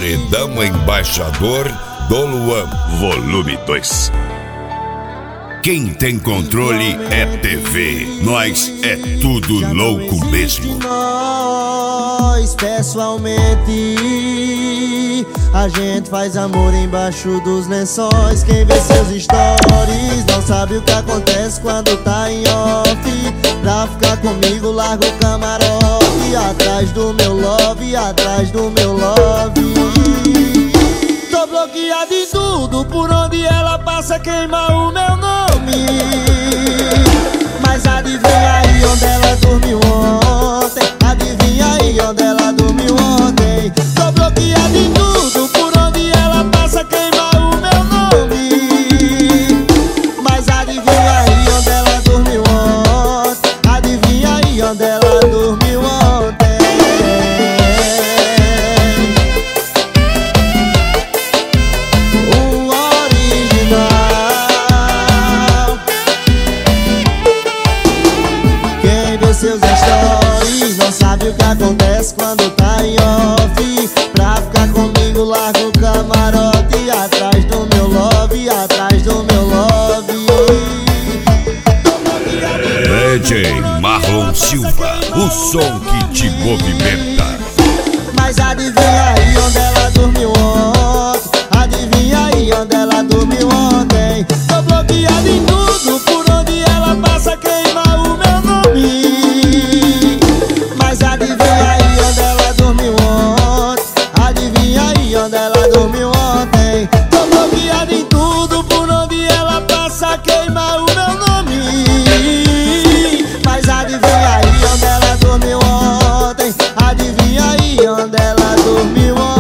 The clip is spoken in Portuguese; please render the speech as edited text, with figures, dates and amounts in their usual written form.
Paredão Embaixador do Luan, volume 2. Quem tem controle é TV. Nós é tudo louco mesmo. Nós, pessoalmente, a gente faz amor embaixo dos lençóis. Quem vê seus stories não sabe o que acontece quando tá em off. Pra ficar comigo, larga o camarote, atrás do meu love, atrás do meu love. Tô bloqueado em tudo, por onde ela passa queima o meu nome. Mas adivinha aí onde ela dormiu ontem? Adivinha aí onde ela dormiu ontem? Tô bloqueado em tudo, por onde ela passa queima o meu nome. Mas adivinha aí onde ela dormiu ontem? Adivinha aí onde ela dormiu ontem? O original. Quem vê seus stories não sabe o que acontece quando tá em off. Pra ficar comigo, larga o camarote, atrás do meu love, atrás do meu love. DJ Marlon Silva, o som que te movimenta. Mas adivinha aí onde ela dormiu ontem? Adivinha aí onde ela dormiu ontem? Tô bloqueado em tudo, por onde ela passa queima o meu nome. Mas adivinha aí onde ela dormiu ontem? Adivinha aí onde ela dormiu ontem? Tô bloqueado em tudo, por onde ela passa queima o meu nome. Mas adivinha aí onde ela dormiu ontem? Adivinha aí onde ela dormiu ontem?